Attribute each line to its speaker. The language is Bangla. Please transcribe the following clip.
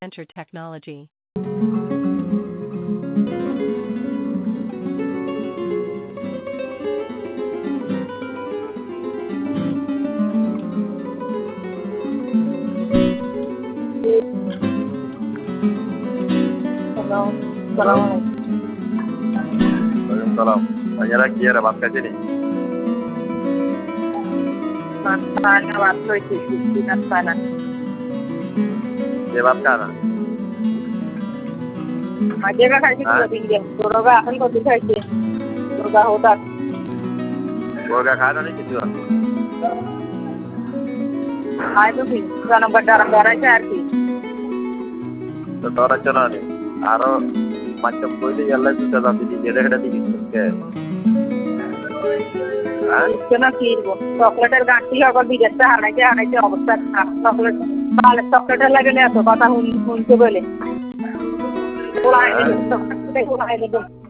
Speaker 1: Enter technology.
Speaker 2: Hello. Assalamualaikum.
Speaker 3: Waalaikumsalam. Tanya lagi ya, dapat kaji nih.
Speaker 2: Tanya waktu itu di sana.
Speaker 3: Jawab kan?
Speaker 2: Aja kan kaji dua tinggi. Surga akan kau bisa kaji. Surga hotak.
Speaker 3: Surga kah nih gitu?
Speaker 2: Ayo tuh, sana berdarah-darah cari.
Speaker 3: Setora cina nih. Aro macam kau ini yang lain sudah tapi di daerah di gitu.
Speaker 2: Kena kiri, চকলেটের গাঁটি সকল বিদেশে হারাইছে অবস্থা চকলেট তাহলে চকলেটের লাগে না তো কথা শুনতে বলে